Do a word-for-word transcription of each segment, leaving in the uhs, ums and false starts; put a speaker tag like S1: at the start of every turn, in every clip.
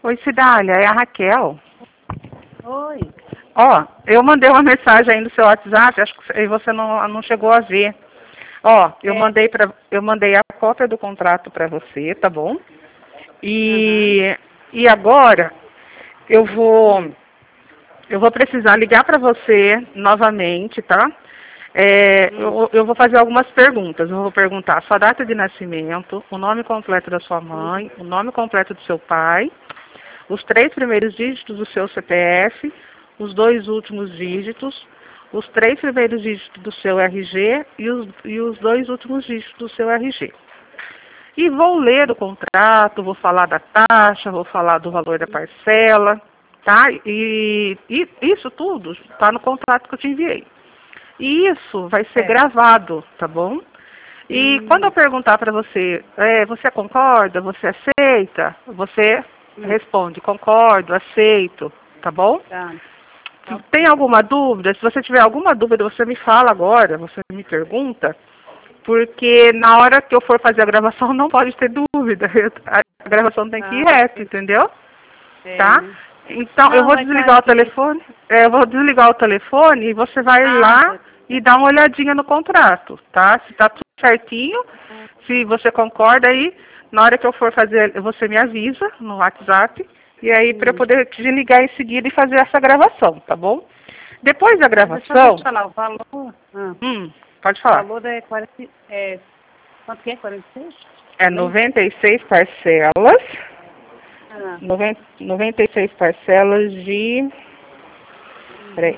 S1: Oi, Cidália, é a Raquel.
S2: Oi.
S1: Ó, eu mandei uma mensagem aí no seu WhatsApp, acho que você não, não chegou a ver. Ó, eu
S2: É.
S1: mandei para eu mandei a cópia do contrato para você, tá bom? E
S2: Uhum.
S1: e agora eu vou eu vou precisar ligar para você novamente, tá? É,
S2: Hum.
S1: eu, eu vou fazer algumas perguntas. Eu vou perguntar a sua data de nascimento, o nome completo da sua mãe, o nome completo do seu pai, os três primeiros dígitos do seu C P F, os dois últimos dígitos, os três primeiros dígitos do seu R G e os, e os dois últimos dígitos do seu R G. E vou ler o contrato, vou falar da taxa, vou falar do valor da parcela, tá? E, e isso tudo está no contrato que eu te enviei. E isso vai ser
S2: É.
S1: gravado, tá bom? E
S2: Hum.
S1: quando eu perguntar para você, é, você concorda, você aceita, você
S2: Hum.
S1: responde, concordo, aceito, tá bom?
S2: Tá.
S1: Se tem alguma dúvida, se você tiver alguma dúvida, você me fala agora, você me pergunta, porque na hora que eu for fazer a gravação não pode ter dúvida, a gravação tem que ir
S2: Ah,
S1: reto, entendeu?
S2: é,
S1: Tá?
S2: né?
S1: Então, eu
S2: Não,
S1: vou
S2: vai estar
S1: desligar o
S2: aqui.
S1: telefone, é, eu vou desligar o telefone e você vai
S2: Ah,
S1: lá
S2: tá.
S1: e dá uma olhadinha no contrato, tá? Se tá tudo certinho, se você concorda aí, na hora que eu for fazer, você me avisa no WhatsApp, e aí para eu
S2: Hum.
S1: poder te ligar em seguida e fazer essa gravação, tá bom? Depois da
S2: Deixa eu só
S1: gravação,
S2: te falar, o valor. Ah,
S1: hum, pode
S2: o
S1: falar,
S2: valor é quarenta. É, quanto que é? quarenta e seis?
S1: é noventa e seis parcelas,
S2: Ah,
S1: noventa, noventa e seis parcelas de, peraí,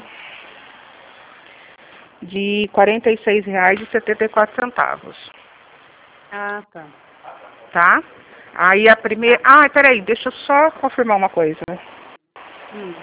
S1: de quarenta e seis reais e setenta e quatro centavos,
S2: ah, tá.
S1: tá? Aí a primeira...
S2: Tá.
S1: Ah, peraí, deixa eu só confirmar uma coisa.
S2: Hum.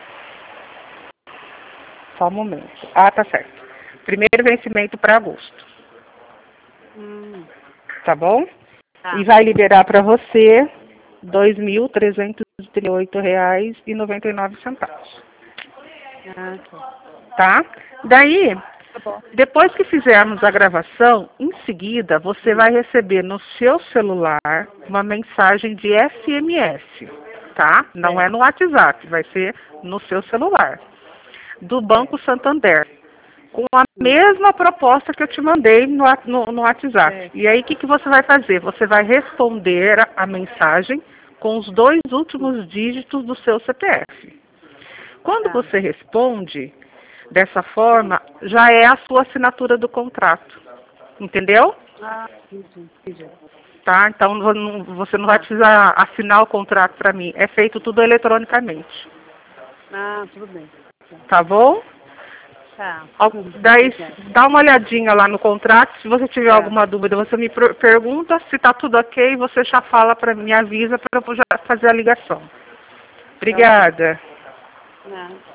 S1: Só um momento. Ah, tá certo. Primeiro vencimento para agosto,
S2: Hum.
S1: tá bom?
S2: Tá.
S1: E vai liberar para você dois mil trezentos e trinta e oito reais e noventa e nove centavos,
S2: Ah, tá.
S1: tá? Daí,
S2: Tá bom.
S1: depois que fizermos a gravação, em seguida você vai receber no seu celular uma mensagem de S M S, tá? Não é no WhatsApp, vai ser no seu celular, do Banco Santander, com a
S2: Hum.
S1: mesma proposta que eu te mandei no, wa- no, no WhatsApp.
S2: É.
S1: E aí o que, que você vai fazer? Você vai responder a, a mensagem com os dois últimos dígitos do seu C P F. Quando
S2: Tá.
S1: você responde dessa forma, já é a sua assinatura do contrato. Entendeu?
S2: Ah, entendi, entendi.
S1: Tá? Então vo- não- você não vai
S2: Tá.
S1: precisar assinar o contrato para mim. É feito tudo eletronicamente.
S2: Ah, tudo bem.
S1: Tá bom?
S2: Tá.
S1: Al- Daí dá uma olhadinha lá no contrato. Se você tiver
S2: Tá.
S1: alguma dúvida, você me per- pergunta. Se tá tudo ok, você já fala para mim, avisa para eu já fazer a ligação.
S2: Tá ok.
S1: Obrigada.
S2: Não.